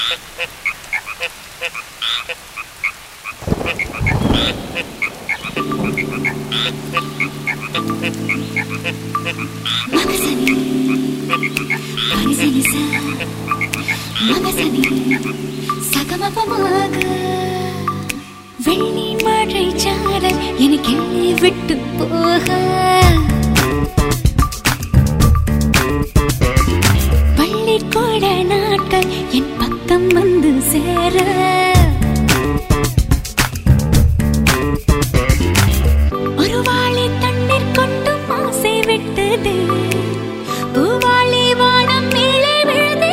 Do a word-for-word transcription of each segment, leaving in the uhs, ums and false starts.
வெள்ளி மழை சாரல் எனக்கு விட்டு போக பள்ளிக்கூட நாட்கள் என் பக்கம் வந்து சேர ஒரு வாளி தண்ணீர் கொண்டு ஆசை விட்டது பூவாளி வானம் மேலே விழுது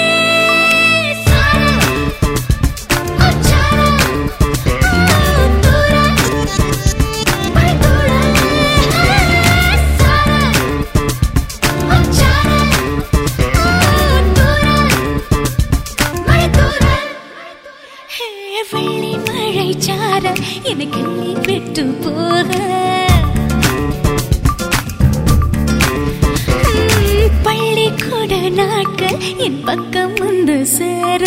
வெள்ளி மழை சாரல் எனக்கு விட்டு போக பள்ளிக்கூட நாட்கள் என் பக்கம் வந்து சேர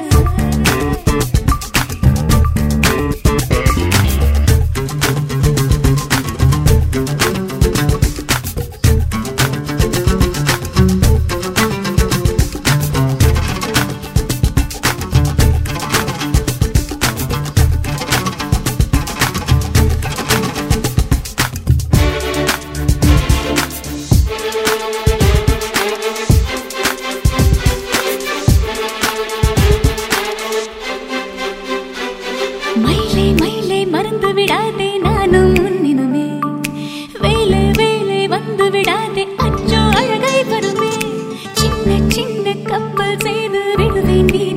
மயிலே மயிலே மறந்து விடாதே நானும் முன்னினுமே வேலை வேலை வந்து விடாதே அச்சோ அழகை வருமே சின்ன சின்ன கப்பல் செய்து விடுவேன்